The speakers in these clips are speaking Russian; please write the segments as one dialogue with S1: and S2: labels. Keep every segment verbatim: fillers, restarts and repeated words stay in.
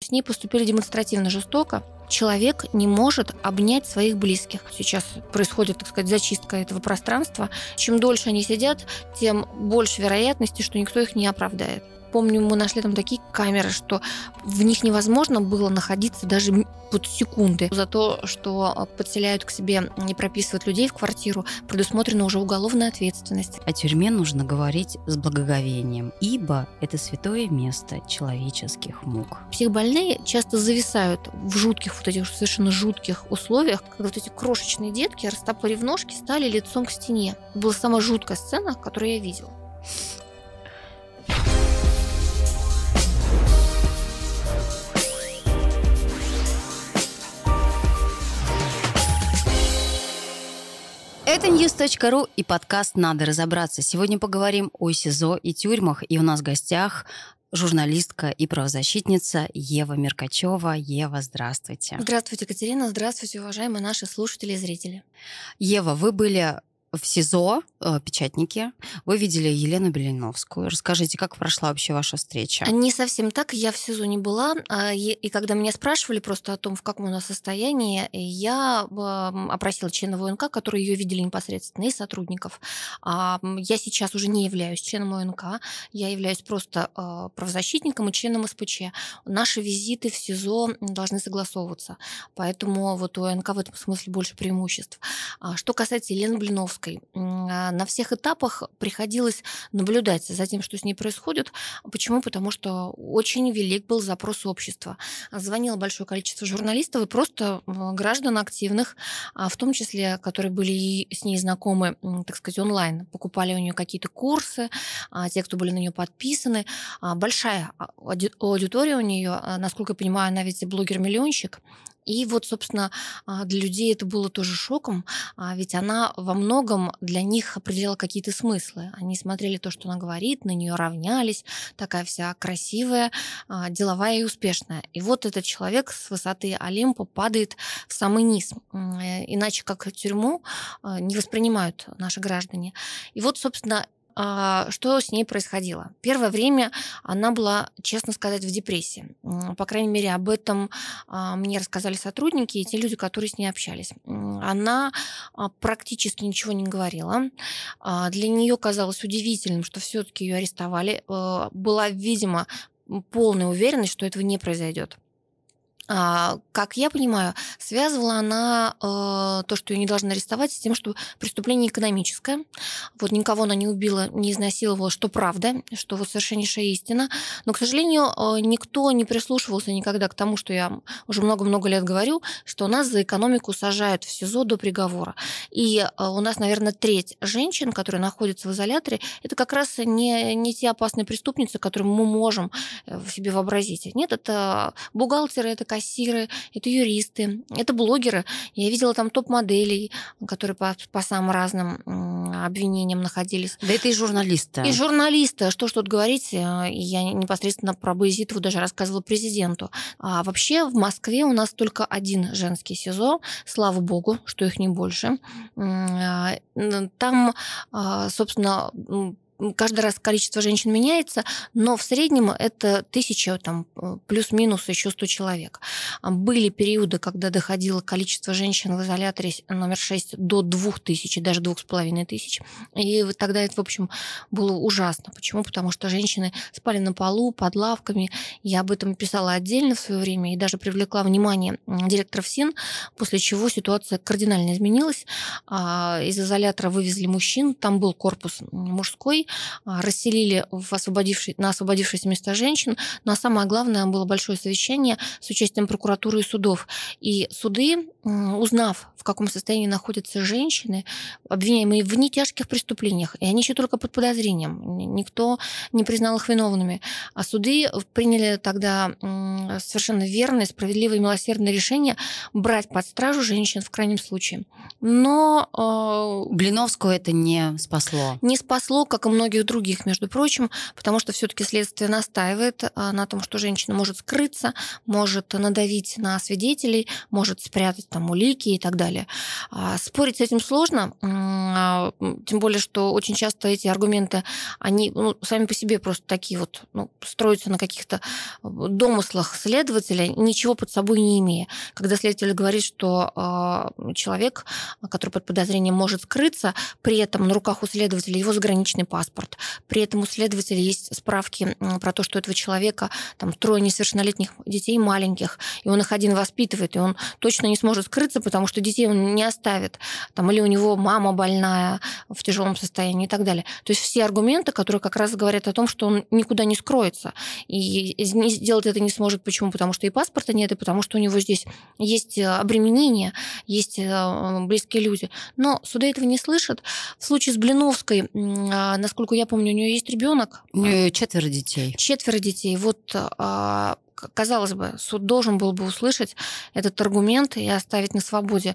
S1: с ней поступили демонстративно жестоко. Человек не может обнять своих близких. Сейчас происходит, так сказать, зачистка этого пространства. Чем дольше они сидят, тем больше вероятности, что никто их не оправдает. Помню, мы нашли там такие камеры, что в них невозможно было находиться даже вот секунды. За то, что подселяют к себе и прописывают людей в квартиру, предусмотрена уже уголовная ответственность.
S2: О тюрьме нужно говорить с благоговением, ибо это святое место человеческих мук.
S1: Психбольные часто зависают в жутких, вот этих совершенно жутких условиях, когда вот эти крошечные детки, растопырив ножки, стали лицом к стене. Это была самая жуткая сцена, которую я видела.
S2: Это ньюс точка ру и подкаст «Надо разобраться». Сегодня поговорим о СИЗО и тюрьмах. И у нас в гостях журналистка и правозащитница Ева Меркачева. Ева, здравствуйте.
S1: Здравствуйте, Катерина. Здравствуйте, уважаемые наши слушатели и зрители.
S2: Ева, вы были в СИЗО, э, печатники. Вы видели Елену Блиновскую. Расскажите, как прошла вообще ваша встреча?
S1: Не совсем так. Я в СИЗО не была. И когда меня спрашивали просто о том, в каком у нас состоянии, я опросила членов ОНК, которые ее видели непосредственно, и сотрудников. Я сейчас уже не являюсь членом ОНК. Я являюсь просто правозащитником и членом СПЧ. Наши визиты в СИЗО должны согласовываться. Поэтому вот у ОНК в этом смысле больше преимуществ. Что касается Елены Блиновской, на всех этапах приходилось наблюдать за тем, что с ней происходит. Почему? Потому что очень велик был запрос общества. Звонило большое количество журналистов и просто граждан активных, в том числе, которые были с ней знакомы, так сказать, онлайн. Покупали у нее какие-то курсы, те, кто были на нее подписаны. Большая аудитория у нее, насколько я понимаю, она ведь блогер-миллионщик. И вот, собственно, для людей это было тоже шоком, ведь она во многом для них определяла какие-то смыслы. Они смотрели то, что она говорит, на нее равнялись, такая вся красивая, деловая и успешная. И вот этот человек с высоты Олимпа падает в самый низ. Иначе как тюрьму не воспринимают наши граждане. И вот, собственно, что с ней происходило? Первое время она была, честно сказать, в депрессии. По крайней мере, об этом мне рассказали сотрудники и те люди, которые с ней общались. Она практически ничего не говорила. Для нее казалось удивительным, что все-таки ее арестовали. Была, видимо, полная уверенность, что этого не произойдет. Как я понимаю, связывала она э, то, что ее не должны арестовать, с тем, что преступление экономическое. Вот никого она не убила, не изнасиловала, что правда, что вот совершеннейшая истина. Но, к сожалению, э, никто не прислушивался никогда к тому, что я уже много-много лет говорю, что нас за экономику сажают в СИЗО до приговора. И э, у нас, наверное, треть женщин, которые находятся в изоляторе, это как раз не, не те опасные преступницы, которые мы можем в себе вообразить. Нет, это бухгалтеры, это кассиры, это юристы, это блогеры. Я видела там топ-моделей, которые по, по самым разным обвинениям находились.
S2: Да это и журналисты.
S1: И журналисты. Что ж тут говорить, я непосредственно про Баязитову даже рассказывала президенту. А вообще в Москве у нас только один женский СИЗО, слава богу, что их не больше. Там, собственно, каждый раз количество женщин меняется, но в среднем это тысяча, там, плюс-минус еще сто человек. Были периоды, когда доходило количество женщин в изоляторе номер шесть до двух тысяч, даже двух с половиной тысяч. И тогда это, в общем, было ужасно. Почему? Потому что женщины спали на полу, под лавками. Я об этом писала отдельно в свое время и даже привлекла внимание директора ФСИН, после чего ситуация кардинально изменилась. Из изолятора вывезли мужчин, там был корпус мужской, расселили в освободившие, на освободившиеся места женщин. Но самое главное, было большое совещание с участием прокуратуры и судов. И суды, узнав, в каком состоянии находятся женщины, обвиняемые в нетяжких преступлениях, и они еще только под подозрением, никто не признал их виновными, а суды приняли тогда совершенно верное, справедливое и милосердное решение брать под стражу женщин в крайнем случае. Но
S2: Блиновскую это не спасло.
S1: Не спасло, как и многих других, между прочим, потому что все-таки следствие настаивает на том, что женщина может скрыться, может надавить на свидетелей, может спрятать там улики и так далее. Спорить с этим сложно, тем более, что очень часто эти аргументы, они ну, сами по себе просто такие вот, ну, строятся на каких-то домыслах следователя, ничего под собой не имея. Когда следователь говорит, что э, человек, который под подозрением может скрыться, при этом на руках у следователя его заграничный паспорт, при этом у следователя есть справки про то, что у этого человека там трое несовершеннолетних детей маленьких, и он их один воспитывает, и он точно не сможет скрыться, потому что детей он не оставит, там, или у него мама больная в тяжелом состоянии и так далее. То есть все аргументы, которые как раз говорят о том, что он никуда не скроется, и сделать это не сможет. Почему? Потому что и паспорта нет, и потому что у него здесь есть обременение, есть близкие люди. Но суды этого не слышат. В случае с Блиновской, насколько я помню, у нее есть ребенок.
S2: У нее четверо детей.
S1: Четверо детей. Вот казалось бы, суд должен был бы услышать этот аргумент и оставить на свободе.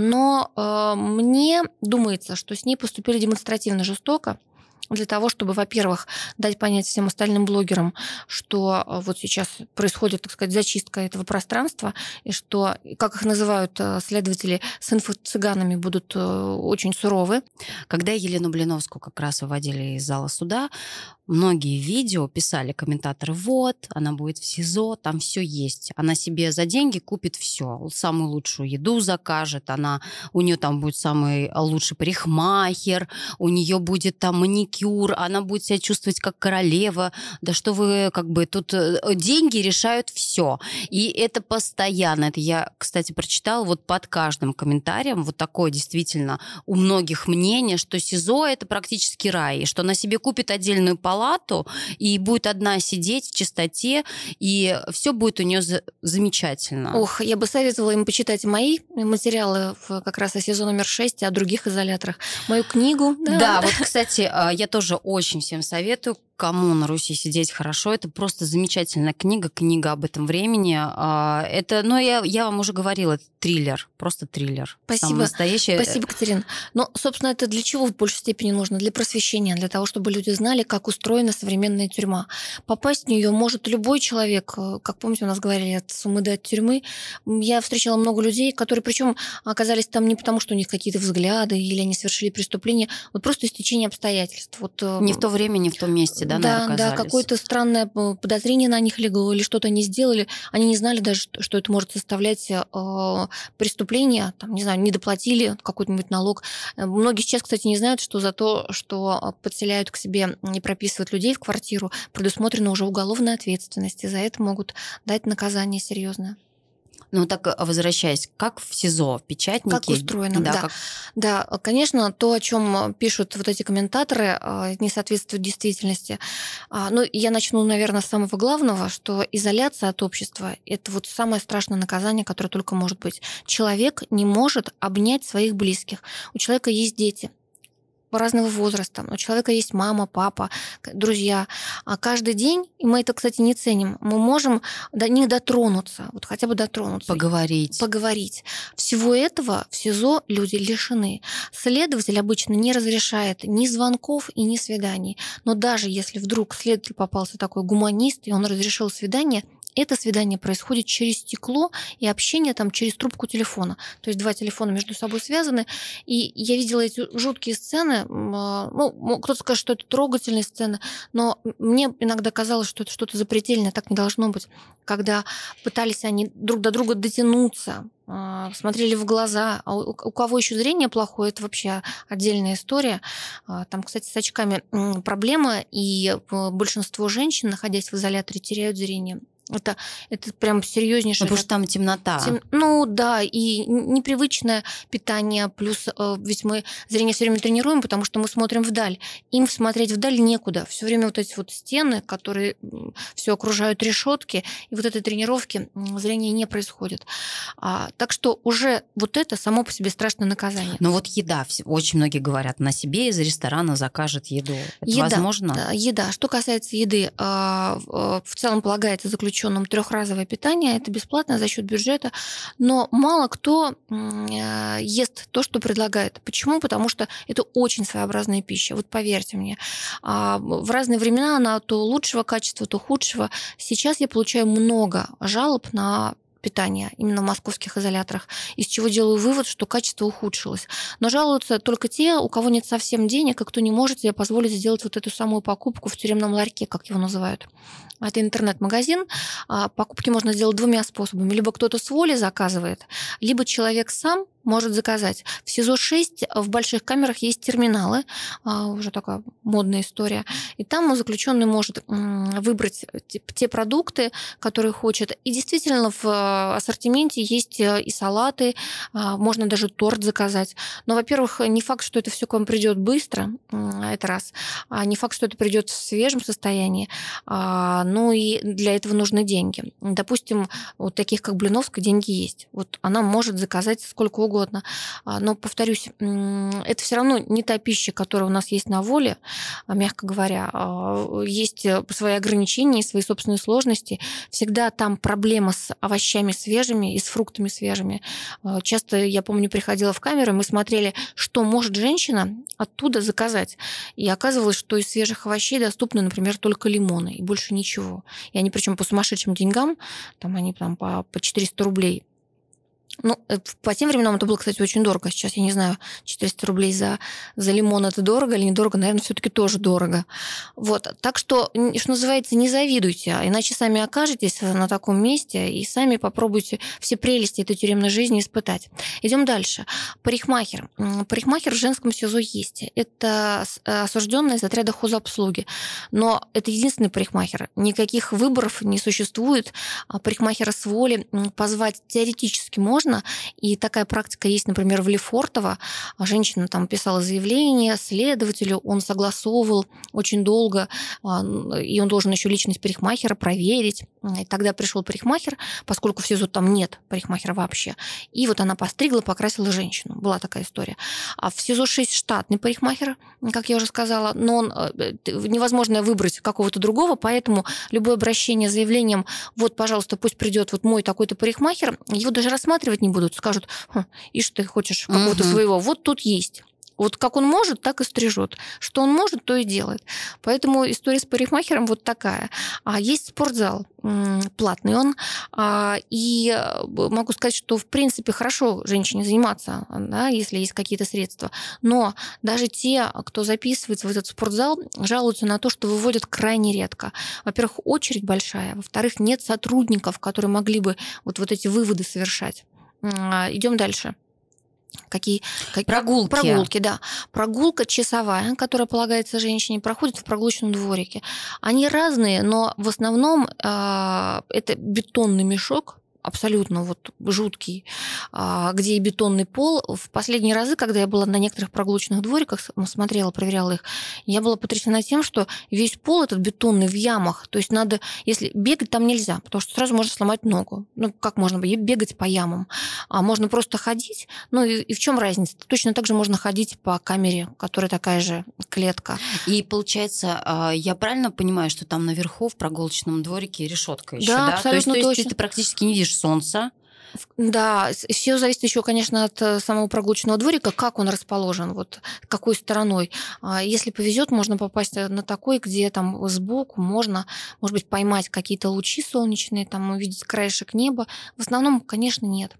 S1: Но э, мне думается, что с ней поступили демонстративно жестоко, для того, чтобы, во-первых, дать понять всем остальным блогерам, что вот сейчас происходит, так сказать, зачистка этого пространства, и что, как их называют следователи, с инфо-цыганами будут очень суровы.
S2: Когда Елену Блиновскую как раз выводили из зала суда, многие видео писали комментаторы: вот, она будет в СИЗО, там все есть. Она себе за деньги купит все, самую лучшую еду закажет, она, у нее там будет самый лучший парикмахер, у нее будет там маникюр, она будет себя чувствовать как королева. Да что вы, как бы, тут деньги решают все. И это постоянно. Это я, кстати, прочитала вот под каждым комментарием вот такое действительно у многих мнение, что СИЗО — это практически рай, и что она себе купит отдельную палату и будет одна сидеть в чистоте, и все будет у нее за- замечательно.
S1: Ох, я бы советовала им почитать мои материалы как раз о СИЗО номер шесть, о других изоляторах. Мою книгу.
S2: Да, да, вот, кстати, я тоже очень всем советую, кому на Руси сидеть хорошо. Это просто замечательная книга, книга об этом времени. Это, ну, я, я вам уже говорила, это триллер, просто триллер.
S1: Спасибо.
S2: Настоящий...
S1: Спасибо, Катерина. Но, собственно, это для чего в большей степени нужно? Для просвещения, для того, чтобы люди знали, как устроена современная тюрьма. Попасть в нее может любой человек. Как помните, у нас говорили от сумы до от тюрьмы. Я встречала много людей, которые, причем оказались там не потому, что у них какие-то взгляды или они совершили преступление, вот просто истечение обстоятельств. Вот,
S2: не в то время, не в том месте, да,
S1: да,
S2: наверное,
S1: да, какое-то странное подозрение на них легло, или что-то они сделали. Они не знали даже, что это может составлять э, преступление. Там, не знаю, не доплатили какой-нибудь налог. Многие сейчас, кстати, не знают, что за то, что подселяют к себе и прописывают людей в квартиру, предусмотрена уже уголовная ответственность. И за это могут дать наказание серьезное.
S2: Ну, так, возвращаясь, как в СИЗО, в печатнике?
S1: Как устроено, да. Да.
S2: Как...
S1: да, конечно, то, о чем пишут вот эти комментаторы, не соответствует действительности. Ну, я начну, наверное, с самого главного, что изоляция от общества – это вот самое страшное наказание, которое только может быть. Человек не может обнять своих близких. У человека есть дети разного возраста. У человека есть мама, папа, друзья. А каждый день, и мы это, кстати, не ценим, мы можем до них дотронуться, вот хотя бы дотронуться.
S2: Поговорить.
S1: Поговорить. Всего этого в СИЗО люди лишены. Следователь обычно не разрешает ни звонков и ни свиданий. Но даже если вдруг следователь попался такой гуманист, и он разрешил свидание, это свидание происходит через стекло и общение там через трубку телефона. То есть два телефона между собой связаны. И я видела эти жуткие сцены. Ну, кто-то скажет, что это трогательные сцены, но мне иногда казалось, что это что-то запредельное, так не должно быть. Когда пытались они друг до друга дотянуться, смотрели в глаза. А у кого еще зрение плохое, это вообще отдельная история. Там, кстати, с очками проблема, и большинство женщин, находясь в изоляторе, теряют зрение. Это, это прям серьезнейшее.
S2: Потому что там темнота.
S1: Тем... Ну да, и непривычное питание, плюс ведь мы зрение все время тренируем, потому что мы смотрим вдаль. Им смотреть вдаль некуда. Все время вот эти вот стены, которые все окружают решетки, и вот этой тренировки зрения не происходит. А, так что уже вот это само по себе страшное наказание.
S2: Но вот еда, очень многие говорят, на себе из ресторана закажет еду. Это
S1: еда,
S2: возможно?
S1: Да, еда. Что касается еды, в целом полагается заключенным заключенным трехразовое питание, это бесплатно за счет бюджета, но мало кто ест то, что предлагает. Почему? Потому что это очень своеобразная пища. Вот поверьте мне, в разные времена она то лучшего качества, то худшего. Сейчас я получаю много жалоб на питания именно в московских изоляторах, из чего делаю вывод, что качество ухудшилось. Но жалуются только те, у кого нет совсем денег, и кто не может себе позволить сделать вот эту самую покупку в тюремном ларьке, как его называют. Это интернет-магазин. Покупки можно сделать двумя способами. Либо кто-то с воли заказывает, либо человек сам может заказать. В СИЗО шесть в больших камерах есть терминалы, уже такая модная история, и там заключенный может выбрать те продукты, которые хочет. И действительно в ассортименте есть и салаты, можно даже торт заказать. Но, во-первых, не факт, что это все к вам придет быстро, это раз. Не факт, что это придет в свежем состоянии. Ну и для этого нужны деньги. Допустим, вот таких как Блиновская деньги есть. Вот она может заказать сколько угодно. угодно. Но, повторюсь, это все равно не та пища, которая у нас есть на воле, мягко говоря. Есть свои ограничения, свои собственные сложности. Всегда там проблема с овощами свежими и с фруктами свежими. Часто, я помню, приходила в камеру, мы смотрели, что может женщина оттуда заказать. И оказывалось, что из свежих овощей доступны, например, только лимоны и больше ничего. И они причем по сумасшедшим деньгам, там они там, по, по четыреста рублей. Ну, по тем временам это было, кстати, очень дорого. Сейчас я не знаю, четыреста рублей за, за лимон это дорого или недорого, наверное, все-таки тоже дорого. Вот. Так что, что называется, не завидуйте, иначе сами окажетесь на таком месте и сами попробуйте все прелести этой тюремной жизни испытать. Идем дальше. Парикмахер. Парикмахер в женском СИЗО есть. Это осужденный из отряда хозобслуги. Но это единственный парикмахер. Никаких выборов не существует. Парикмахера с воли позвать теоретически можно. И такая практика есть, например, в Лефортово. Женщина там писала заявление следователю, он согласовывал очень долго, и он должен еще личность парикмахера проверить. И тогда пришел парикмахер, поскольку в СИЗО там нет парикмахера вообще. И вот она постригла, покрасила женщину. Была такая история. А в СИЗО шесть штатный парикмахер, как я уже сказала, но он, невозможно выбрать какого-то другого, поэтому любое обращение с заявлением, вот, пожалуйста, пусть придет вот мой такой-то парикмахер, его даже рассматривать не будут, скажут, ишь ты хочешь какого-то uh-huh. своего, вот тут есть. Вот как он может, так и стрижет. Что он может, то и делает. Поэтому история с парикмахером вот такая. А есть спортзал, платный он. И могу сказать, что в принципе хорошо женщине заниматься, да, если есть какие-то средства. Но даже те, кто записывается в этот спортзал, жалуются на то, что выводят крайне редко. Во-первых, очередь большая. Во-вторых, нет сотрудников, которые могли бы вот, вот эти выводы совершать. Идем дальше. Какие, какие
S2: прогулки.
S1: Прогулки, да. Прогулка часовая, которая полагается женщине, проходит в прогулочном дворике. Они разные, но в основном э, это бетонный мешок, абсолютно вот жуткий, где и бетонный пол. В последние разы, когда я была на некоторых прогулочных двориках, смотрела, проверяла их, я была потрясена тем, что весь пол этот бетонный в ямах. То есть надо, если бегать там нельзя, потому что сразу можно сломать ногу. Ну, как можно бегать по ямам? А можно просто ходить. Ну, и, и в чем разница? Точно так же можно ходить по камере, которая такая же клетка.
S2: И получается, я правильно понимаю, что там наверху в прогулочном дворике решетка еще,
S1: да?
S2: Да,
S1: абсолютно
S2: то есть,
S1: точно.
S2: То есть ты практически не видишь солнца.
S1: Да, все зависит еще, конечно, от самого прогулочного дворика, как он расположен, вот какой стороной. Если повезет, можно попасть на такой, где там сбоку можно, может быть, поймать какие-то лучи солнечные, там увидеть краешек неба. В основном, конечно, нет.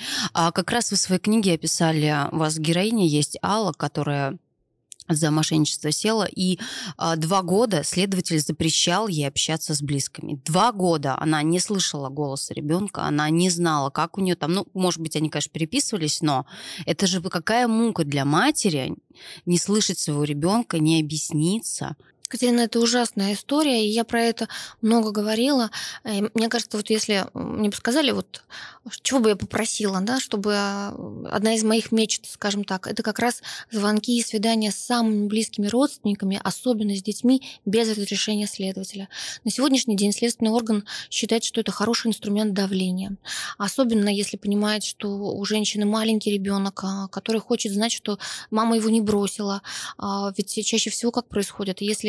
S2: А как раз вы в своей книге описали, у вас героиня есть Алла, которая за мошенничество села, и а, два года следователь запрещал ей общаться с близкими. Два года она не слышала голоса ребенка, она не знала, как у нее там, ну, может быть, они, конечно, переписывались, но это же какая мука для матери не слышать своего ребенка, не объясниться.
S1: Катерина, это ужасная история, и я про это много говорила. И мне кажется, вот если мне бы сказали, вот чего бы я попросила, да, чтобы одна из моих мечт, скажем так, это как раз звонки и свидания с самыми близкими родственниками, особенно с детьми, без разрешения следователя. На сегодняшний день следственный орган считает, что это хороший инструмент давления. Особенно если понимает, что у женщины маленький ребенок, который хочет знать, что мама его не бросила. Ведь чаще всего как происходит, если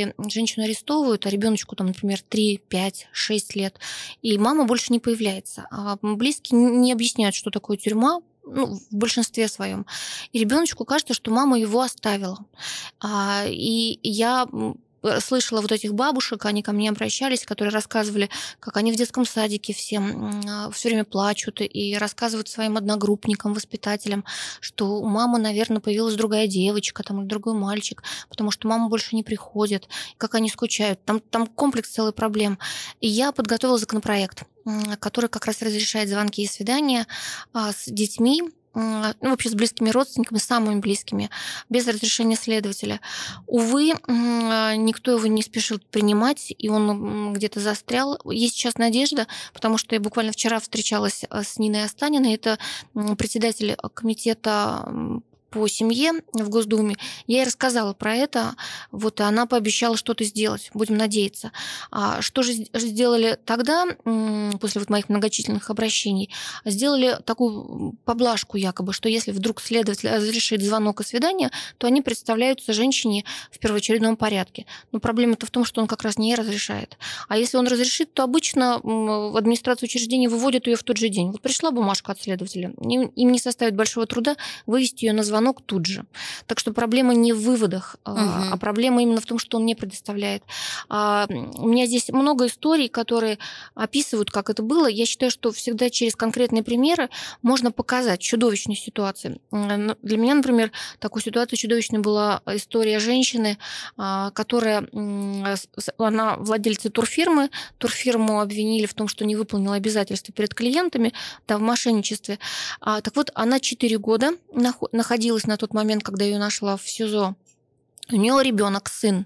S1: если женщину арестовывают, а ребеночку там, например, три, пять, шесть лет, и мама больше не появляется, а близкие не объясняют, что такое тюрьма, ну, в большинстве своем. И ребеночку кажется, что мама его оставила. А, и я слышала вот этих бабушек, они ко мне обращались, которые рассказывали, как они в детском садике всем все время плачут и рассказывают своим одногруппникам, воспитателям, что у мамы, наверное, появилась другая девочка там, или другой мальчик, потому что мама больше не приходит, как они скучают. Там, там комплекс целый проблем. И я подготовила законопроект, который как раз разрешает звонки и свидания с детьми, ну, вообще с близкими родственниками, самыми близкими, без разрешения следователя. Увы, никто его не спешил принимать, и он где-то застрял. Есть сейчас надежда, потому что я буквально вчера встречалась с Ниной Останиной, это председатель комитета по семье в Госдуме. Я ей рассказала про это, вот, и она пообещала что-то сделать, будем надеяться. А что же сделали тогда, после вот моих многочисленных обращений? Сделали такую поблажку якобы, что если вдруг следователь разрешит звонок и свидание, то они представляются женщине в первоочередном порядке. Но проблема-то в том, что он как раз не разрешает. А если он разрешит, то обычно в администрацию учреждения выводят ее в тот же день. Вот пришла бумажка от следователя, им не составит большого труда вывести ее на звонок звонок тут же. Так что проблема не в выводах, угу. а проблема именно в том, что он не предоставляет. У меня здесь много историй, которые описывают, как это было. Я считаю, что всегда через конкретные примеры можно показать чудовищную ситуацию. Для меня, например, такой ситуацией чудовищной была история женщины, которая, она владельца турфирмы, турфирму обвинили в том, что не выполнила обязательства перед клиентами, да, в мошенничестве. Так вот, она четыре года находилась на тот момент, когда ее нашла в СИЗО. У нее ребенок, сын.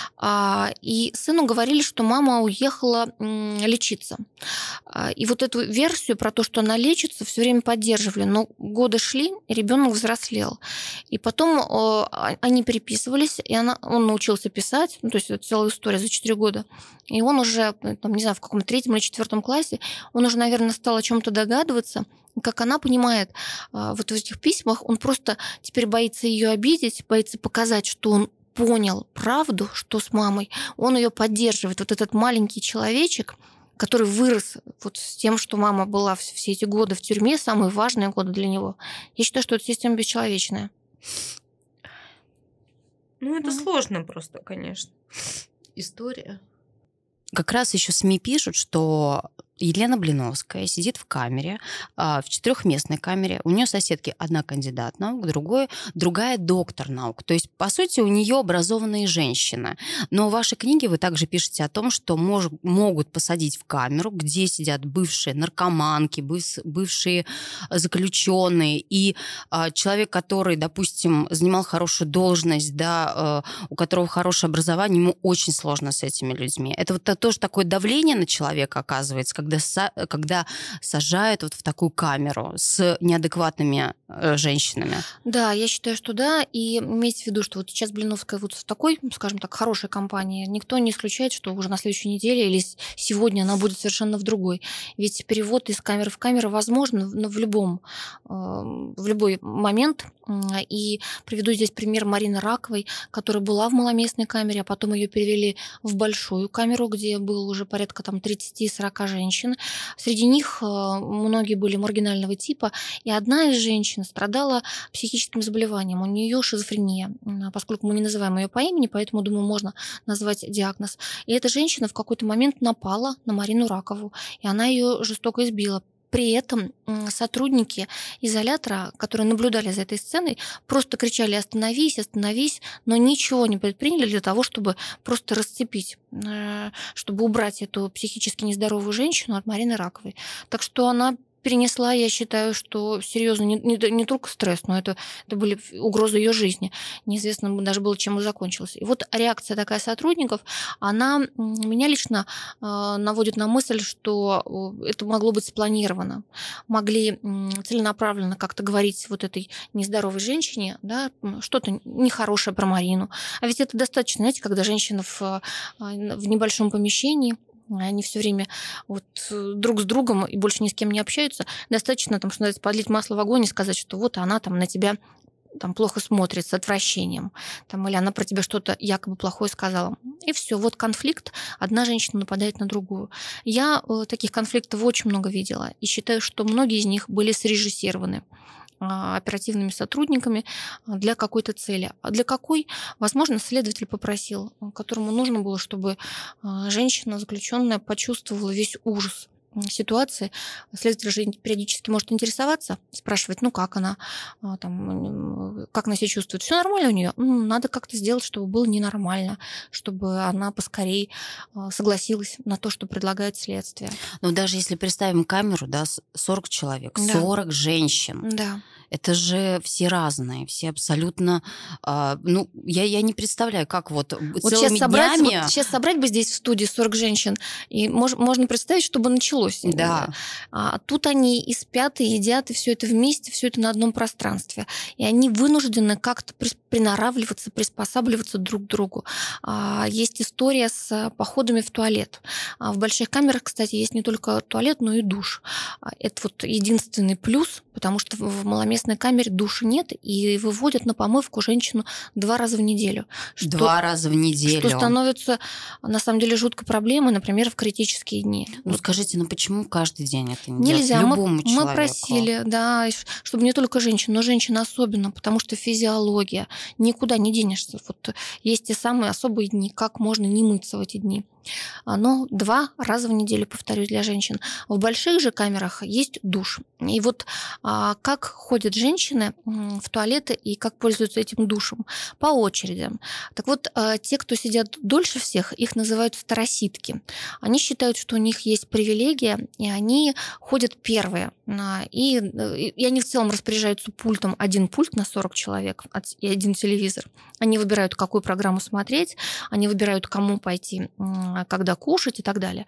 S1: И сыну говорили, что мама уехала лечиться. И вот эту версию про то, что она лечится, все время поддерживали. Но годы шли, и ребенок взрослел. И потом они переписывались, и она, он научился писать. Ну, то есть это целая история за четыре года. И он уже, там, не знаю, в каком-то третьем или четвертом классе, он уже, наверное, стал о чем-то догадываться. Как она понимает, вот в этих письмах он просто теперь боится ее обидеть, боится показать, что он понял правду, что с мамой, он ее поддерживает. Вот этот маленький человечек, который вырос вот с тем, что мама была все эти годы в тюрьме, самые важные годы для него. Я считаю, что это система бесчеловечная.
S3: Ну, это mm-hmm. сложно просто, конечно. История.
S2: Как раз еще СМИ пишут, что Елена Блиновская сидит в камере, в четырехместной камере. У нее соседки одна кандидат наук, другой, другая доктор наук. То есть, по сути, у нее образованные женщины. Но в вашей книге вы также пишете о том, что мож, могут посадить в камеру, где сидят бывшие наркоманки, быв, бывшие заключенные. И а, человек, который, допустим, занимал хорошую должность, да, а, у которого хорошее образование, ему очень сложно с этими людьми. Это вот тоже такое давление на человека оказывается, когда Когда, когда сажают вот в такую камеру с неадекватными э, женщинами.
S1: Да, я считаю, что да. И имейте в виду, что вот сейчас Блиновская вот в такой, скажем так, хорошей компании. Никто не исключает, что уже на следующей неделе или сегодня она будет совершенно в другой. Ведь перевод из камеры в камеру возможен в любом, в любой момент. И приведу здесь пример Марины Раковой, которая была в маломестной камере, а потом ее перевели в большую камеру, где было уже порядка там тридцать-сорок женщин. Среди них многие были маргинального типа, и одна из женщин страдала психическим заболеванием. У нее шизофрения, поскольку мы не называем ее по имени, поэтому, думаю, можно назвать диагноз. И эта женщина в какой-то момент напала на Марину Ракову, и она ее жестоко избила. При этом сотрудники изолятора, которые наблюдали за этой сценой, просто кричали «остановись, остановись», но ничего не предприняли для того, чтобы просто расцепить, чтобы убрать эту психически нездоровую женщину от Марины Раковой. Так что она перенесла, я считаю, что серьезно не, не, не только стресс, но это, это были угрозы ее жизни. Неизвестно даже было, чем это закончилось. И вот реакция такая сотрудников, она меня лично э, наводит на мысль, что это могло быть спланировано. Могли целенаправленно как-то говорить вот этой нездоровой женщине, да, что-то нехорошее про Марину. А ведь это достаточно, знаете, когда женщина в, в небольшом помещении, они все время вот друг с другом и больше ни с кем не общаются. Достаточно, там, что называется, подлить масло в огонь и сказать, что вот она там на тебя там плохо смотрит, с отвращением, там, или она про тебя что-то якобы плохое сказала. И все, вот конфликт, одна женщина нападает на другую. Я э, таких конфликтов очень много видела, и считаю, что многие из них были срежиссированы оперативными сотрудниками для какой-то цели. А для какой? Возможно, следователь попросил, которому нужно было, чтобы женщина, заключенная, почувствовала весь ужас ситуации. Следователь же периодически может интересоваться, спрашивать, ну как она, там, как она себя чувствует. Все нормально у нее? Ну, надо как-то сделать, чтобы было ненормально, чтобы она поскорей согласилась на то, что предлагает следствие.
S2: Но даже если представим камеру, да, сорок человек,
S1: Да.
S2: сорок женщин.
S1: Да.
S2: Это же все разные, все абсолютно... Э, ну, я, я не представляю, как вот,
S1: вот
S2: целыми
S1: сейчас собрать,
S2: днями...
S1: Вот сейчас собрать бы здесь в студии сорок женщин, и мож, можно представить, что бы началось.
S2: Да.
S1: А тут они и спят, и едят, и все это вместе, все это на одном пространстве. И они вынуждены как-то приноравливаться, приспосабливаться друг к другу. А, есть история с походами в туалет. А в больших камерах, кстати, есть не только туалет, но и душ. Это вот единственный плюс, потому что в маломестной камере душа нет, и выводят на помывку женщину два раза в неделю. Что,
S2: два раза в неделю.
S1: Что становится, на самом деле, жуткой проблемой, например, в критические дни.
S2: Ну, скажите, ну почему каждый день это не
S1: Нельзя.
S2: делать любому
S1: мы,
S2: человеку?
S1: Мы просили, да, чтобы не только женщин, но женщин особенно, потому что физиология. Никуда не денешься. Вот есть те самые особые дни, как можно не мыться в эти дни. Но два раза в неделю, повторюсь, для женщин. В больших же камерах есть душ. И вот а, как ходят женщины в туалеты и как пользуются этим душем? По очереди. Так вот, а, те, кто сидят дольше всех, их называют староситки. Они считают, что у них есть привилегия, и они ходят первые. И, и они в целом распоряжаются пультом. Один пульт на сорок человек и один телевизор. Они выбирают, какую программу смотреть, они выбирают, кому пойти, когда кушать и так далее.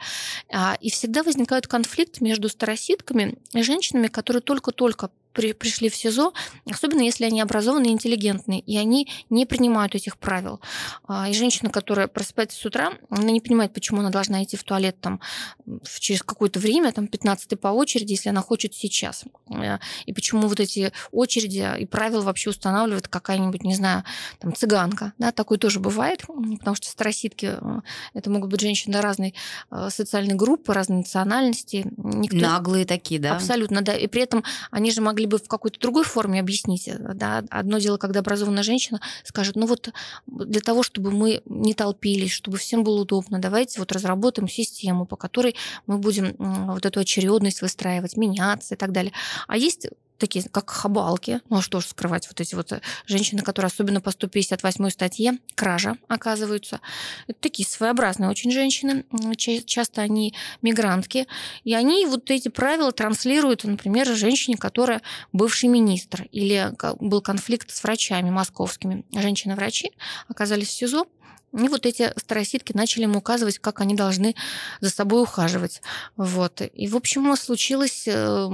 S1: И всегда возникает конфликт между староситками и женщинами, которые только-только при, пришли в СИЗО, особенно если они образованные и интеллигентные, и они не принимают этих правил. И женщина, которая просыпается с утра, она не понимает, почему она должна идти в туалет там, через какое-то время, там, пятнадцатый по очереди, если она хочет сейчас. И почему вот эти очереди и правила вообще устанавливает какая-нибудь, не знаю, там, цыганка. Да, такое тоже бывает, потому что староситки — это могут быть женщины разной социальной группы, разной национальности. Никто...
S2: Наглые такие, да?
S1: Абсолютно, да. И при этом они же могли бы в какой-то другой форме объяснить. Да? Одно дело, когда образованная женщина скажет, ну вот для того, чтобы мы не толпились, чтобы всем было удобно, давайте вот разработаем систему, по которой мы будем вот эту очередность выстраивать, меняться и так далее. А есть такие, как хабалки, ну а что ж скрывать, вот эти вот женщины, которые особенно по сто пятьдесят восьмой статье, кража, оказываются. Это такие своеобразные очень женщины, часто они мигрантки, и они вот эти правила транслируют, например, женщине, которая бывший министр, или был конфликт с врачами московскими. Женщины-врачи оказались в СИЗО, и вот эти староситки начали им указывать, как они должны за собой ухаживать. Вот. И, в общем, случилась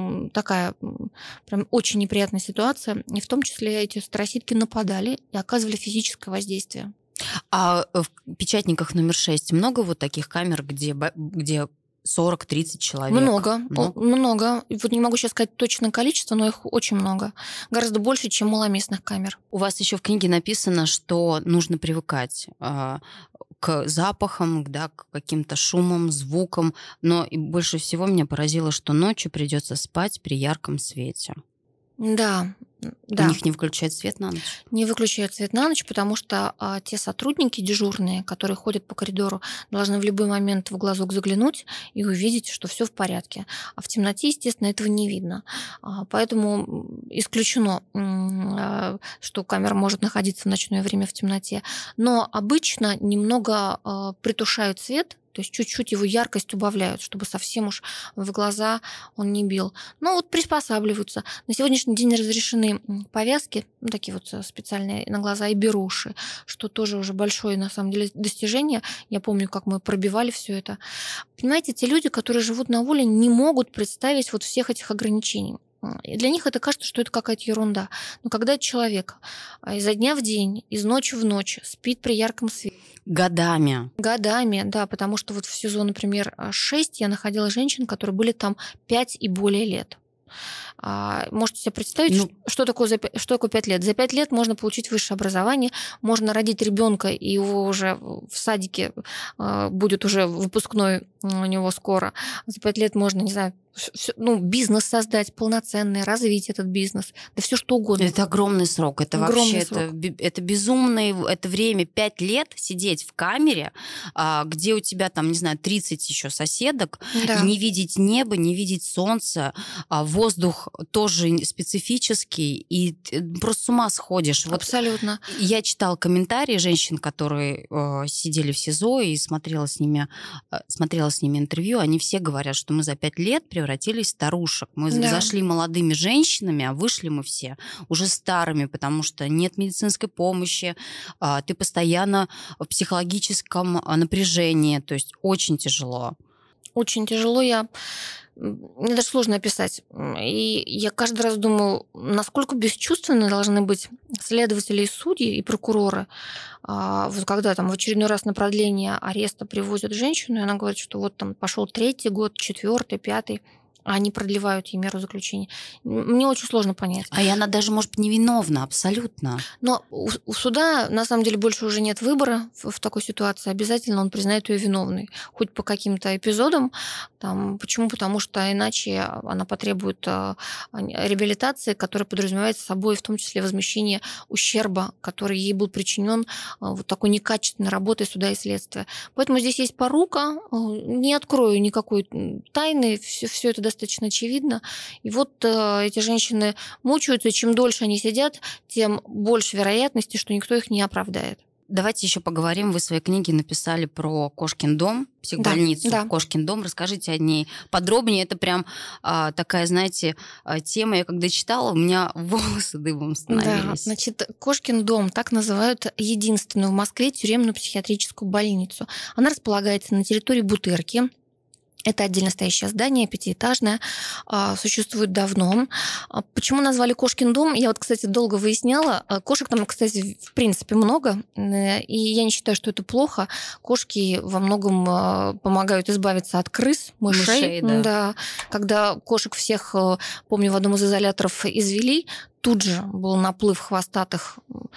S1: такая прям очень неприятная ситуация. И в том числе эти староситки нападали и оказывали физическое воздействие.
S2: А в печатниках номер шесть много вот таких камер, где, где сорок-тридцать человек?
S1: Много,
S2: много.
S1: много. Вот не могу сейчас сказать точное количество, но их очень много. Гораздо больше, чем маломестных камер.
S2: У вас еще в книге написано, что нужно привыкать э, к запахам, да, к каким-то шумам, звукам. Но и больше всего меня поразило, что ночью придется спать при ярком свете.
S1: Да, да.
S2: У них не выключают свет на ночь?
S1: Не выключают свет на ночь, потому что а, те сотрудники дежурные, которые ходят по коридору, должны в любой момент в глазок заглянуть и увидеть, что все в порядке. А в темноте, естественно, этого не видно. А, поэтому исключено, а, что камера может находиться в ночное время в темноте. Но обычно немного а, притушают свет, то есть чуть-чуть его яркость убавляют, чтобы совсем уж в глаза он не бил. Но вот приспосабливаются. На сегодняшний день разрешены повязки, ну, такие вот специальные на глаза, и беруши, что тоже уже большое, на самом деле, достижение. Я помню, как мы пробивали все это. Понимаете, те люди, которые живут на воле, не могут представить вот всех этих ограничений. И для них это кажется, что это какая-то ерунда. Но когда человек изо дня в день, из ночи в ночь спит при ярком свете,
S2: годами.
S1: Годами, да, потому что вот в СИЗО, например, шесть я находила женщин, которые были там пять и более лет. Можете себе представить,
S2: Ну.
S1: что такое, за, что такое пять лет? За пять лет можно получить высшее образование, можно родить ребенка, и его уже в садике будет уже выпускной у него скоро. За пять лет можно, не знаю, ну, бизнес создать полноценный, развить этот бизнес, да все что угодно.
S2: Это огромный срок, это
S1: огромный
S2: вообще
S1: срок.
S2: Это, это безумное, это время, пять лет сидеть в камере, где у тебя там, не знаю, тридцать еще соседок,
S1: Да.
S2: и не видеть небо, не видеть солнца, воздух тоже специфический, и просто с ума сходишь. Вот
S1: абсолютно.
S2: Я читала комментарии женщин, которые э, сидели в СИЗО, и смотрела с ними, э, смотрела с ними интервью, они все говорят, что мы за пять лет превратились в старушек. Мы
S1: Да.
S2: зашли молодыми женщинами, а вышли мы все уже старыми, потому что нет медицинской помощи, э, ты постоянно в психологическом напряжении, то есть очень тяжело.
S1: Очень тяжело. Я... Мне даже сложно описать. И я каждый раз думаю, насколько бесчувственны должны быть следователи и судьи, и прокуроры. Вот когда там в очередной раз на продление ареста привозят женщину, и она говорит, что вот там пошел третий год, четвертый, пятый, а они продлевают ей меру заключения. Мне очень сложно понять.
S2: А и она даже, может быть, невиновна, абсолютно.
S1: Но у, у суда, на самом деле, больше уже нет выбора в, в такой ситуации. Обязательно он признает ее виновной. Хоть по каким-то эпизодам. Там, почему? Потому что иначе она потребует а, реабилитации, которая подразумевает собой в том числе возмещение ущерба, который ей был причинен а, вот такой некачественной работой суда и следствия. Поэтому здесь есть порука. Не открою никакой тайны. Все, все это достаточно очевидно. И вот э, эти женщины мучаются, и чем дольше они сидят, тем больше вероятности, что никто их не оправдает.
S2: Давайте еще поговорим. Вы в своей книге написали про Кошкин дом, психбольницу
S1: да, да.
S2: Кошкин дом. Расскажите о ней подробнее. Это прям а, такая, знаете, тема. Я когда читала, у меня волосы дыбом становились.
S1: Да, значит, Кошкин дом, так называют единственную в Москве тюремную психиатрическую больницу. Она располагается на территории Бутырки. Это отдельно стоящее здание, пятиэтажное, существует давно. Почему назвали Кошкин дом? Я вот, кстати, долго выясняла. Кошек там, кстати, в принципе много, и я не считаю, что это плохо. Кошки во многом помогают избавиться от крыс, мышей.
S2: Мышей, да.
S1: Да. Когда кошек всех, помню, в одном из изоляторов извели, тут же был наплыв хвостатых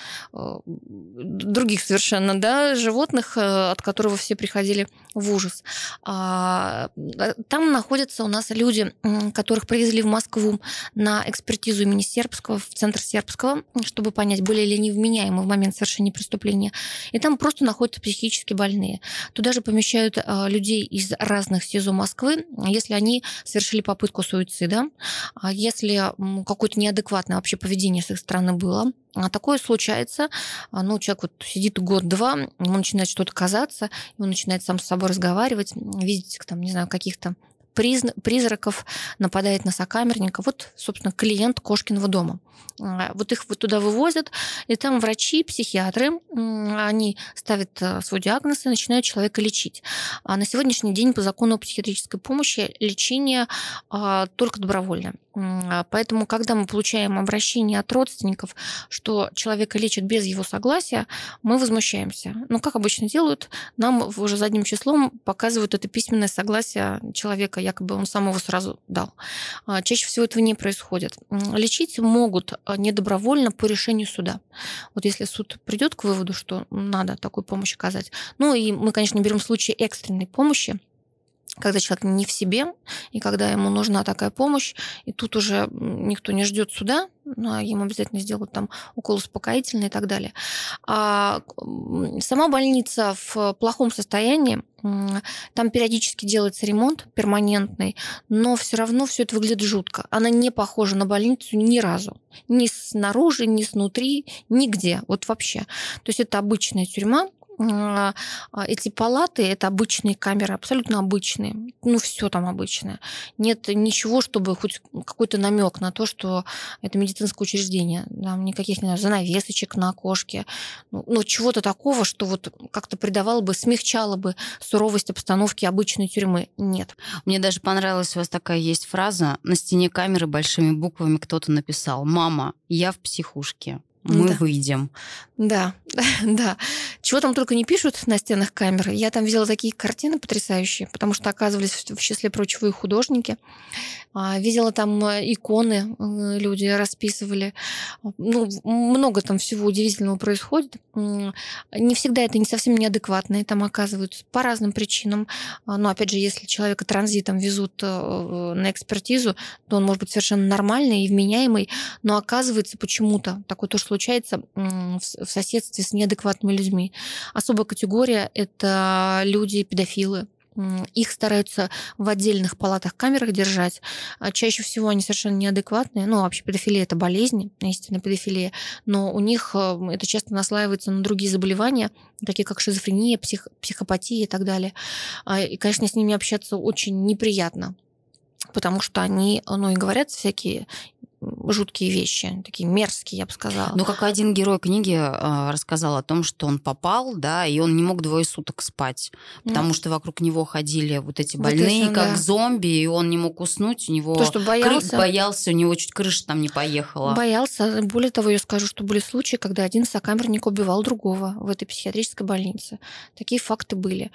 S1: других совершенно, да, животных, от которого все приходили в ужас. Там находятся у нас люди, которых привезли в Москву на экспертизу имени Сербского, в центр Сербского, чтобы понять, были ли они вменяемы в момент совершения преступления. И там просто находятся психически больные. Туда же помещают людей из разных СИЗО Москвы, если они совершили попытку суицида, если какое-то неадекватное вообще поведение с их стороны было. А такое случается. Ну, человек вот сидит год-два, ему начинает что-то казаться, он начинает сам с собой разговаривать, видеть, там, не знаю, каких-то призраков, нападает на сокамерника. Вот, собственно, клиент Кошкиного дома. Вот их вот туда вывозят, и там врачи, психиатры, они ставят свой диагноз и начинают человека лечить. А на сегодняшний день по закону о психиатрической помощи лечение только добровольное. Поэтому, когда мы получаем обращение от родственников, что человека лечат без его согласия, мы возмущаемся. Но, как обычно делают, нам уже задним числом показывают это письменное согласие человека, якобы он сам его сразу дал. Чаще всего этого не происходит. Лечить могут недобровольно по решению суда. Вот если суд придет к выводу, что надо такую помощь оказать. Ну и мы, конечно, берем случаи экстренной помощи, когда человек не в себе, и когда ему нужна такая помощь, и тут уже никто не ждет суда, ну, им обязательно сделают там укол успокоительный и так далее. А сама больница в плохом состоянии, там периодически делается ремонт перманентный, но все равно все это выглядит жутко. Она не похожа на больницу ни разу. Ни снаружи, ни снутри, нигде. Вот вообще. То есть это обычная тюрьма. Эти палаты — это обычные камеры, абсолютно обычные. Ну, все там обычное. Нет ничего, чтобы хоть какой-то намек на то, что это медицинское учреждение. Там никаких, не знаю, занавесочек на окошке. Ну, ну, чего-то такого, что вот как-то придавало бы, смягчало бы суровость обстановки обычной тюрьмы. Нет.
S2: Мне даже понравилась у вас такая есть фраза. На стене камеры большими буквами кто-то написал: «Мама, я в психушке». мы
S1: Да.
S2: выйдем.
S1: Да, да. Чего там только не пишут на стенах камер. Я там видела такие картины потрясающие, потому что оказывались в числе прочего и художники. А, Видела там э, иконы, э, люди расписывали. Ну, много там всего удивительного происходит. М, Не всегда это не совсем неадекватные там оказываются по разным причинам. А, Но опять же, если человека транзитом везут э, на экспертизу, то он может быть совершенно нормальный и вменяемый, но оказывается почему-то, такое тоже случается, м, в с- в соседстве с неадекватными людьми. Особая категория – это люди-педофилы. М, Их стараются в отдельных палатах, камерах держать. А Чаще всего они совершенно неадекватные. Ну, вообще педофилия – это болезнь, истинная педофилия. Но у них э, это часто наслаивается на другие заболевания, такие как шизофрения, псих- психопатия и так далее. А, И, конечно, с ними общаться очень неприятно, потому что они, ну, и говорят всякие жуткие вещи, такие мерзкие, я бы сказала.
S2: Ну, как один герой книги э, рассказал о том, что он попал, да, и он не мог двое суток спать, потому
S1: Ну,
S2: что вокруг него ходили вот эти
S1: вот
S2: больные,
S1: эти,
S2: как
S1: да.
S2: зомби, и он не мог уснуть, у него
S1: То, что
S2: кры-
S1: боялся,
S2: боялся, у него чуть крыша там не поехала.
S1: боялся. Более того, я скажу, что были случаи, когда один сокамерник убивал другого в этой психиатрической больнице. Такие факты были.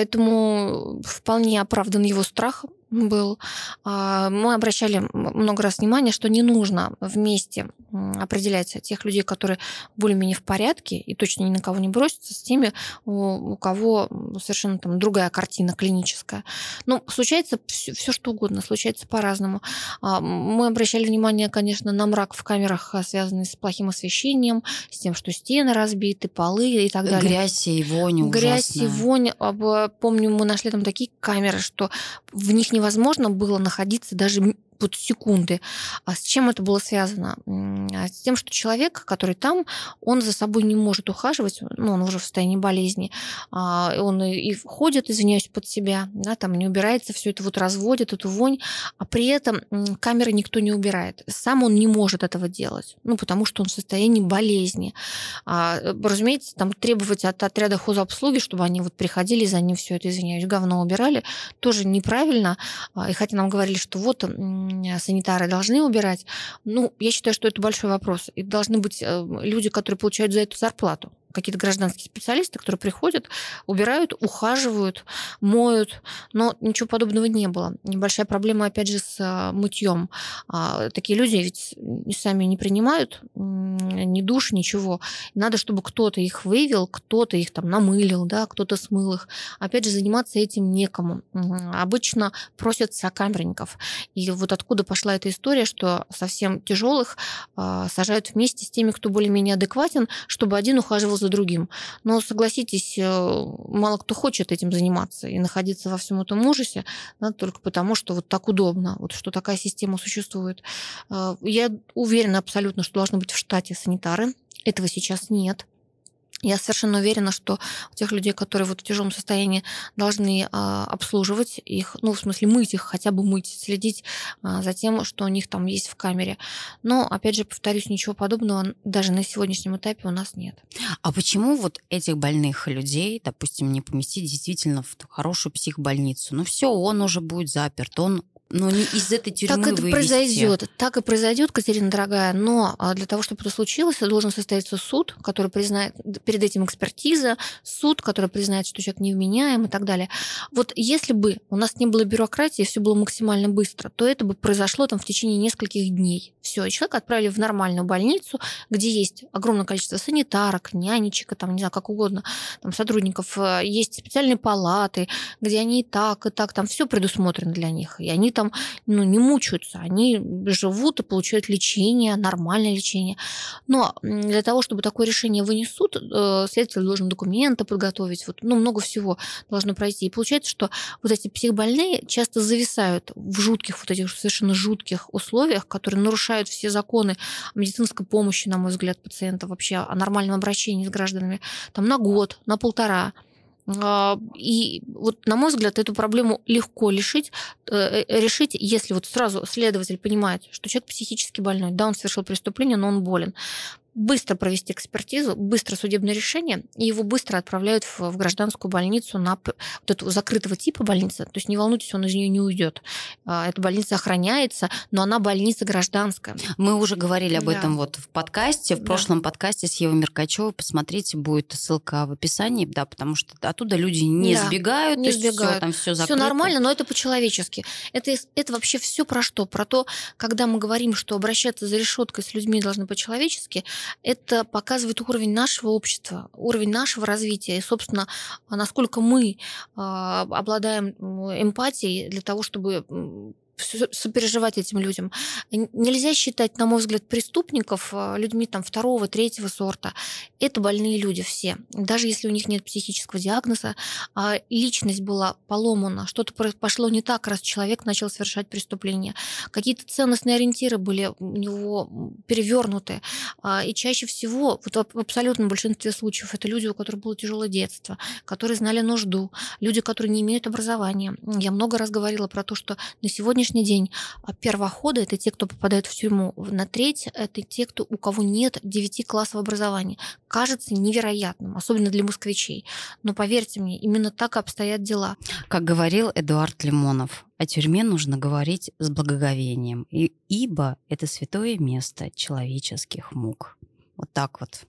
S1: Поэтому вполне оправдан его страх был. А, Мы обращали м- много раз внимание, что не нужно вместе м, определять тех людей, которые более-менее в порядке и точно ни на кого не бросятся, с теми, у у кого совершенно там другая картина клиническая. Ну, случается все что угодно, случается по-разному. А, Мы обращали внимание, конечно, на мрак в камерах, а, связанный с плохим освещением, с тем, что стены разбиты, полы и так далее.
S2: Грязь и вонь
S1: Грязь и
S2: ужасная.
S1: вонь. Об- Помню, мы нашли там такие камеры, что в них невозможно было находиться даже м- вот секунды. А с чем это было связано? М, а С тем, что человек, который там, он за собой не может ухаживать, ну, он уже в состоянии болезни, а, и он и и ходит, извиняюсь, под себя, да, там не убирается, все это вот разводит, эту вонь, а при этом м, камеры никто не убирает. Сам он не может этого делать, ну, потому что он в состоянии болезни. А, э, разумеется, там требовать от отряда хозобслуги, чтобы они вот приходили за ним все это, извиняюсь, говно убирали, тоже неправильно. А, И хотя нам говорили, что вот м, санитары должны убирать, ну, я считаю, что это большой вопрос. И должны быть э, люди, которые получают за эту зарплату. Какие-то гражданские специалисты, которые приходят, убирают, ухаживают, моют, но ничего подобного не было. Небольшая проблема, опять же, с а, мытьем. А, Такие люди ведь и сами не принимают м, ни душ, ничего. Надо, чтобы кто-то их вывел, кто-то их там намылил, да, кто-то смыл их. Опять же, заниматься этим некому. М, Обычно просят сокамерников. И вот откуда пошла эта история, что совсем тяжелых сажают вместе с теми, кто более-менее адекватен, чтобы один ухаживал за другим. Но согласитесь, э, мало кто хочет этим заниматься и находиться во всем этом ужасе, да, только потому, что вот так удобно, вот что такая система существует. Э, Я уверена абсолютно, что должны быть в штате санитары. Этого сейчас нет. Я совершенно уверена, что тех людей, которые вот в тяжелом состоянии, должны а, обслуживать их, ну, в смысле, мыть их, хотя бы мыть, следить а, за тем, что у них там есть в камере. Но, опять же, повторюсь, ничего подобного даже на сегодняшнем этапе у нас нет.
S2: А почему вот этих больных людей, допустим, не поместить действительно в хорошую психбольницу? Ну все, он уже будет заперт, он ну, не из этой тюрьмы
S1: Так это
S2: вывести.
S1: произойдет, так и произойдет, Катерина дорогая, но а, для того, чтобы это случилось, должен состояться суд, который признает, перед этим экспертиза, суд, который признает, что человек невменяем и так далее. Вот если бы у нас не было бюрократии, все было максимально быстро, то это бы произошло там в течение нескольких дней. Все, и человека отправили в нормальную больницу, где есть огромное количество санитарок, нянечек, там, не знаю, как угодно, там, сотрудников, есть специальные палаты, где они и так, и так, там все предусмотрено для них, и они там ну, не мучаются, они живут и получают лечение, нормальное лечение. Но для того, чтобы такое решение вынес суд, следователь должен документы подготовить, вот, ну, много всего должно пройти. И получается, что вот эти психбольные часто зависают в жутких, вот этих совершенно жутких условиях, которые нарушают все законы о медицинской помощи, на мой взгляд, пациента, вообще о нормальном обращении с гражданами, там на год, на полтора. И вот, на мой взгляд, эту проблему легко решить, решить, если вот сразу следователь понимает, что человек психически больной, да, он совершил преступление, но он болен. быстро провести экспертизу, быстро судебное решение, и его быстро отправляют в, в гражданскую больницу на п- вот эту закрытого типа больницы. То есть не волнуйтесь, он из нее не уйдет. А, Эта больница охраняется, но она больница гражданская.
S2: Мы уже говорили об
S1: Да.
S2: этом вот в подкасте, в
S1: Да.
S2: прошлом подкасте с Евой Меркачевой. Посмотрите, будет ссылка в описании, да, потому что оттуда люди не
S1: Да,
S2: сбегают,
S1: не
S2: то есть всё,
S1: сбегают.
S2: там все
S1: Все
S2: закрыто.
S1: нормально, но это по-человечески. Это, ис- это вообще все про что? Про то, когда мы говорим, что обращаться за решеткой с людьми должны по-человечески, это показывает уровень нашего общества, уровень нашего развития и, собственно, а насколько мы а, обладаем м, эмпатией для того, чтобы м, со- сопереживать этим людям. Н- Нельзя считать, на мой взгляд, преступников а, людьми там второго, третьего сорта. Это больные люди все. Даже если у них нет психического диагноза, а личность была поломана, что-то про- пошло не так, раз человек начал совершать преступление. Какие-то ценностные ориентиры были у него перевернуты. А, И чаще всего, вот в в абсолютном большинстве случаев, это люди, у которых было тяжелое детство, которые знали нужду, люди, которые не имеют образования. Я много раз говорила про то, что на сегодняшний день а, первоходы — это те, кто попадает в тюрьму. На треть — это те, кто, у кого нет девяти классов образования. Кажется невероятным, особенно для москвичей. Но поверьте мне, именно так и обстоят дела.
S2: Как говорил Эдуард Лимонов, о тюрьме нужно говорить с благоговением, и- ибо это святое место человеческих мук. Вот так вот.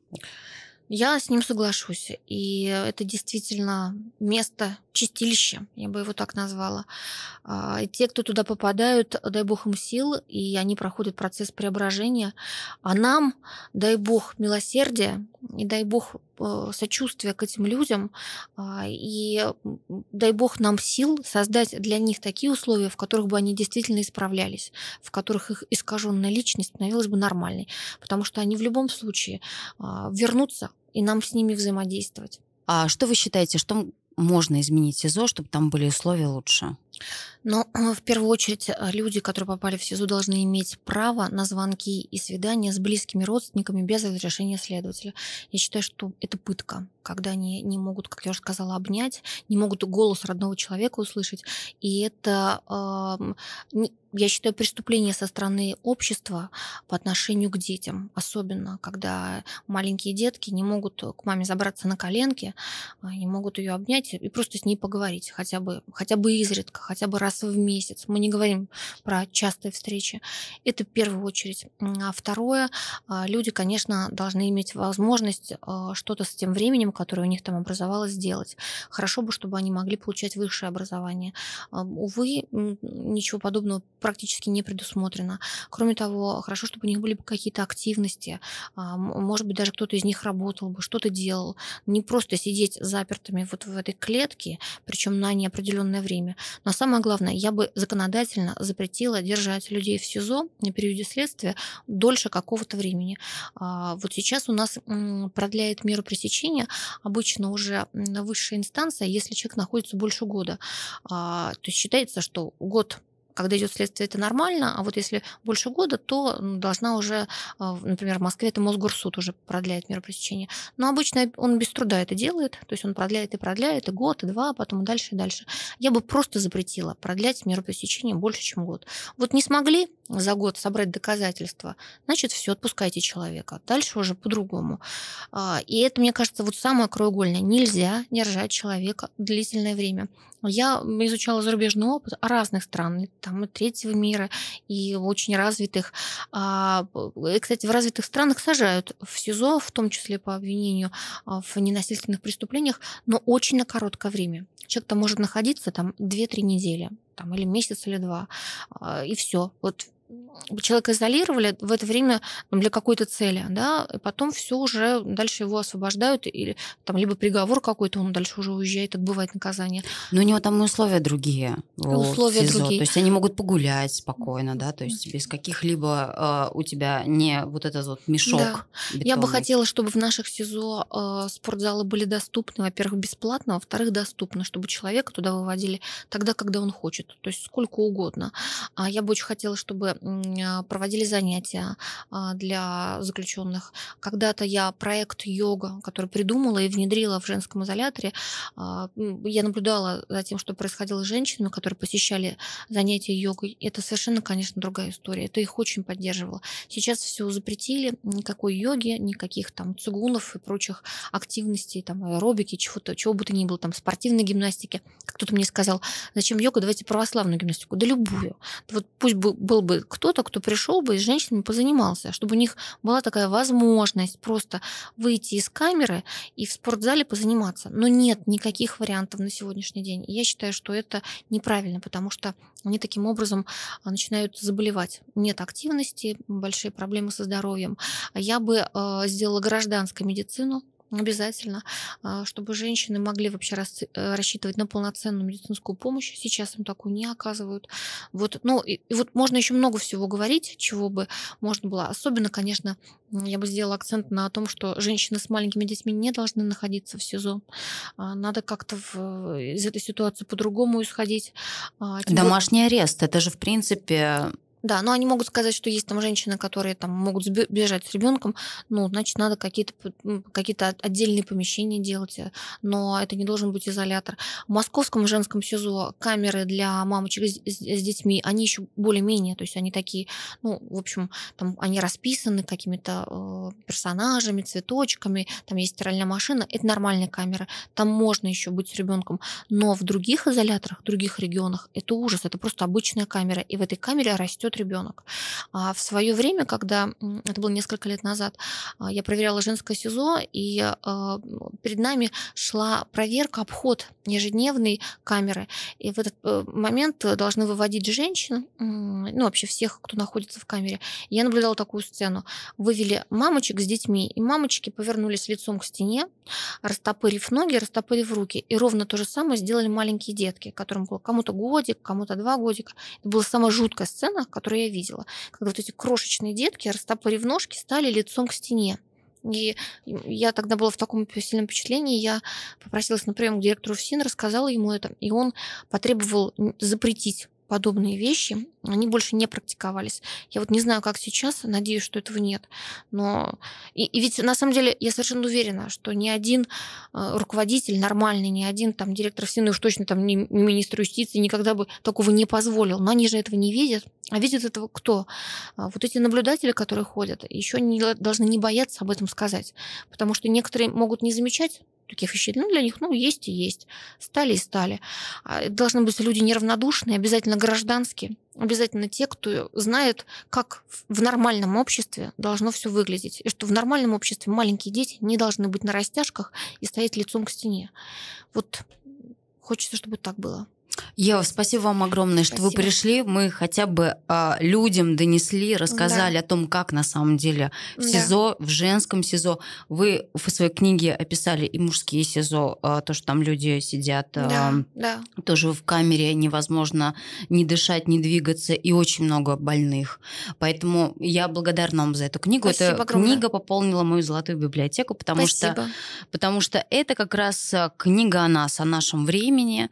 S1: Я с ним соглашусь. И это действительно место чистилища, я бы его так назвала. А, И те, кто туда попадают, дай бог им сил, и они проходят процесс преображения. А нам, дай бог, милосердия, и дай бог э, сочувствия к этим людям, а, и м, дай бог нам сил создать для них такие условия, в которых бы они действительно исправлялись, в которых их искаженная личность становилась бы нормальной. Потому что они в любом случае а, вернутся, и нам с ними взаимодействовать.
S2: А что вы считаете, что м- можно изменить в СИЗО, чтобы там были условия лучше?
S1: Но э, в первую очередь э, люди, которые попали в СИЗО, должны иметь право на звонки и свидания с близкими родственниками без разрешения следователя. Я считаю, что это пытка, когда они не могут, как я уже сказала, обнять, не могут голос родного человека услышать. И это, эм, не- я считаю, преступление со стороны общества по отношению к детям. Особенно, когда маленькие детки не могут к маме забраться на коленки, а, не могут ее обнять и просто с ней поговорить, хотя бы, хотя бы изредка, хотя бы раз в месяц. Мы не говорим про частые встречи. Это в первую очередь. М, А второе, а, люди, конечно, должны иметь возможность а, что-то с тем временем, которое у них там образовалось, сделать. Хорошо бы, чтобы они могли получать высшее образование. А, Увы, м, ничего подобного практически не предусмотрено. Кроме того, хорошо, чтобы у них были бы какие-то активности. А, м- Может быть, даже кто-то из них работал бы, что-то делал. Не просто сидеть запертыми вот в этой клетке, причем на неопределенное время. Но самое главное, я бы законодательно запретила держать людей в СИЗО на периоде следствия дольше какого-то времени. А, Вот сейчас у нас м, продляет меру пресечения обычно уже м, высшая инстанция, если человек находится больше года. А, То есть считается, что год, когда идет следствие, это нормально, а вот если больше года, то м, должна уже, а, в- например, в Москве это Мосгорсуд уже продляет меру пресечения. Но обычно он без труда это делает, то есть он продляет и продляет, и год, и два, а потом и дальше, и дальше. Я бы просто запретила продлять меру пресечения больше, чем год. Вот не смогли за год собрать доказательства, значит, все, отпускайте человека. Дальше уже по-другому. А, И это, мне кажется, вот самое краеугольное. Нельзя держать человека длительное время. Я изучала зарубежный опыт разных стран, и там и третьего мира, и очень развитых. А, И, кстати, в развитых странах сажают в СИЗО, в том числе по обвинению а, в ненасильственных преступлениях, но очень на короткое время. Человек там может находиться там две-три недели, там, или месяц, или два, а, и все. Вот человека изолировали в это время для какой-то цели, да, и потом все уже дальше его освобождают, или там либо приговор какой-то, он дальше уже уезжает, отбывает наказание.
S2: Но у него там и условия другие в
S1: Условия
S2: СИЗО.
S1: другие.
S2: То есть они могут погулять спокойно, да, то есть без каких-либо э, у тебя не вот этот вот мешок
S1: Да. Я бы
S2: бетонный.
S1: хотела, чтобы в наших СИЗО э, спортзалы были доступны, во-первых, бесплатно, во-вторых, доступно, чтобы человека туда выводили тогда, когда он хочет, то есть сколько угодно. А я бы очень хотела, чтобы проводили занятия для заключенных. Когда-то я проект йога, который придумала и внедрила в женском изоляторе, я наблюдала за тем, что происходило с женщинами, которые посещали занятия йогой. Это совершенно, конечно, другая история. Это их очень поддерживало. Сейчас все запретили, никакой йоги, никаких там цигунов и прочих активностей, там аэробики, чего-то, чего бы то ни было, там спортивной гимнастики. Кто-то мне сказал, зачем йога, давайте православную гимнастику. Да любую. Вот пусть бы, был бы кто-то, кто пришел бы и с женщинами позанимался, чтобы у них была такая возможность просто выйти из камеры и в спортзале позаниматься. Но нет никаких вариантов на сегодняшний день. И я считаю, что это неправильно, потому что они таким образом начинают заболевать. Нет активности, большие проблемы со здоровьем. Я бы сделала гражданскую медицину, обязательно, чтобы женщины могли вообще рассчитывать на полноценную медицинскую помощь. Сейчас им такую не оказывают. Вот, ну, и, и вот можно еще много всего говорить, чего бы можно было. Особенно, конечно, я бы сделала акцент на том, что женщины с маленькими детьми не должны находиться в СИЗО. Надо как-то в, из этой ситуации по-другому исходить.
S2: Домашний арест, это же, в принципе...
S1: Да, но они могут сказать, что есть там женщины, которые там могут бежать с ребенком, ну, значит, надо какие-то, какие-то отдельные помещения делать, но это не должен быть изолятор. В московском женском СИЗО камеры для мамочек с, с, с детьми, они еще более-менее, то есть они такие, ну, в общем, там они расписаны какими-то э, персонажами, цветочками, там есть стиральная машина, это нормальные камеры, там можно еще быть с ребенком, но в других изоляторах, в других регионах это ужас, это просто обычная камера, и в этой камере растет ребенок. А в свое время, когда это было несколько лет назад, я проверяла женское СИЗО, и перед нами шла проверка, обход ежедневной камеры. И в этот момент должны выводить женщин, ну вообще всех, кто находится в камере. Я наблюдала такую сцену. Вывели мамочек с детьми, и мамочки повернулись лицом к стене, растопырив ноги, растопырив руки. И ровно то же самое сделали маленькие детки, которым было кому-то годик, кому-то два годика. Это была самая жуткая сцена, которую я видела, когда вот эти крошечные детки, растопырив ножки, стали лицом к стене. И я тогда была в таком сильном впечатлении, я попросилась на прием к директору ФСИН, рассказала ему это, и он потребовал запретить подобные вещи, они больше не практиковались. Я вот не знаю, как сейчас, надеюсь, что этого нет. Но и, и ведь на самом деле я совершенно уверена, что ни один э, руководитель нормальный, ни один там директор ФСИН, уж точно там не министр юстиции никогда бы такого не позволил. Но они же этого не видят. А видят этого кто? А вот эти наблюдатели, которые ходят, еще не, должны не бояться об этом сказать. Потому что некоторые могут не замечать таких вещей. Ну, для них, ну, есть и есть. Стали и стали. Должны быть люди неравнодушные, обязательно гражданские, обязательно те, кто знает, как в нормальном обществе должно все выглядеть. И что в нормальном обществе маленькие дети не должны быть на растяжках и стоять лицом к стене. Вот хочется, чтобы так было.
S2: Ева, спасибо вам огромное, что спасибо. Вы пришли. Мы хотя бы а, людям донесли, рассказали да. о том, как на самом деле в СИЗО, да. в женском СИЗО. Вы в своей книге описали и мужские СИЗО, а, то, что там люди сидят
S1: да,
S2: а,
S1: да.
S2: тоже в камере, невозможно ни дышать, ни двигаться, и очень много больных. Поэтому я благодарна вам за эту книгу.
S1: Спасибо
S2: Эта
S1: огромное.
S2: Книга пополнила мою золотую библиотеку, потому что, потому что это как раз книга о нас, о нашем времени.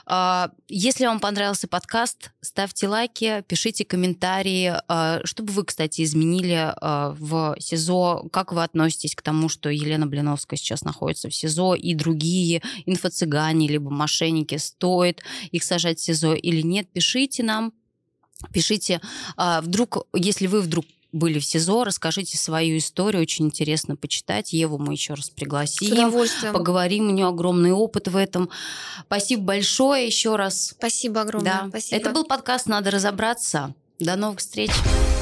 S2: Если вам понравился подкаст, ставьте лайки, пишите комментарии. Что бы вы, кстати, изменили в СИЗО? Как вы относитесь к тому, что Елена Блиновская сейчас находится в СИЗО, и другие инфо-цыгане либо мошенники? Стоит их сажать в СИЗО или нет? Пишите нам. Пишите. Вдруг, если вы вдруг были в СИЗО, расскажите свою историю, очень интересно почитать. Еву мы еще раз пригласим, поговорим, у нее огромный опыт в этом. Спасибо большое еще раз.
S1: Спасибо огромное.
S2: Да.
S1: Спасибо.
S2: Это был подкаст «Надо разобраться». До новых встреч.